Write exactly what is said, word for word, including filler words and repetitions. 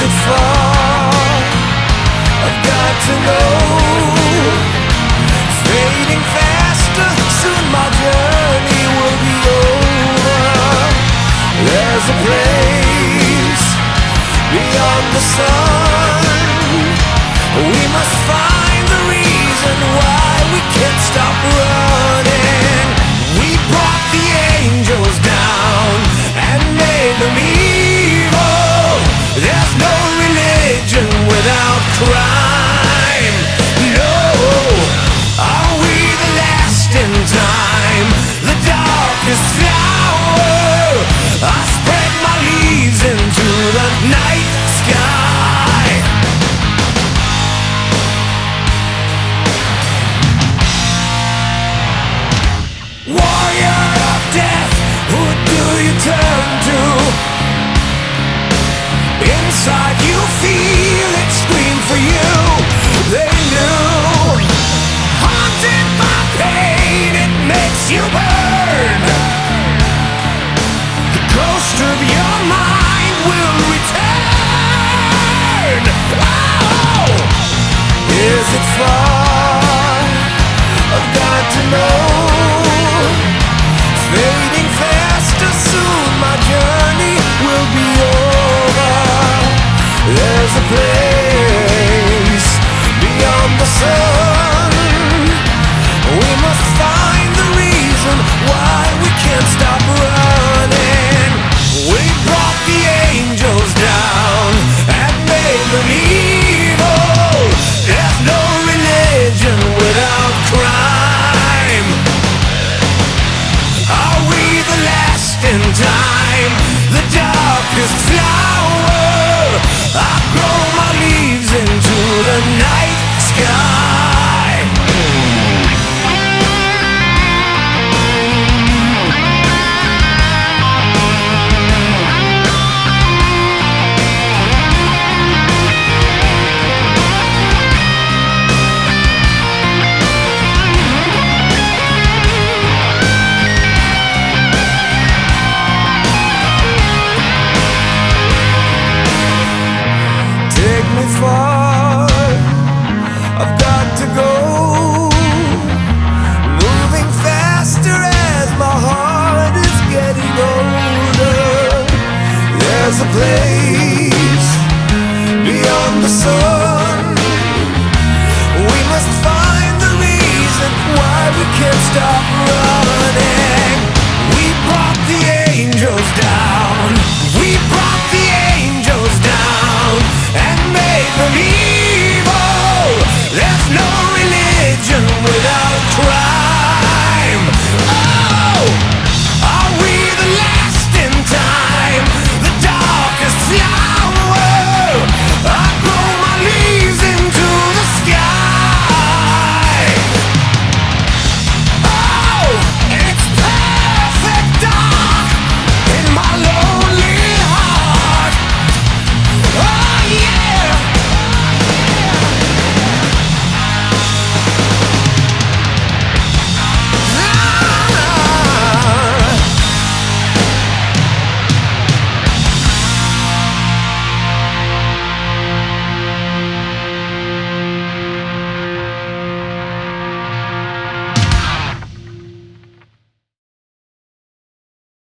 it far? I've got to know. It's fading faster, soon my journey will be over. There's a place beyond the sun. We must find the reason why we can't stop running. We brought the angels down and made them evil. There's no religion without crime. No. Are we the last in time? The darkest flower? I spread my leaves into the night sky. Warrior of death, who do you turn to? Inside you feel it scream for you. They knew. Haunted by pain, it makes you burn. The ghost of your mind will return. Oh! Is it far? I've got to know. Fading faster, soon my journey will be over. There's a place beyond the sun. We must find the reason why we can't stop running. We brought the angels down and made them evil. There's no religion without crime. Are we the last in time? The darkest flower? I grow my leaves into the night sky. Take me far, I've got to go. Moving faster as my heart is getting older. There's a place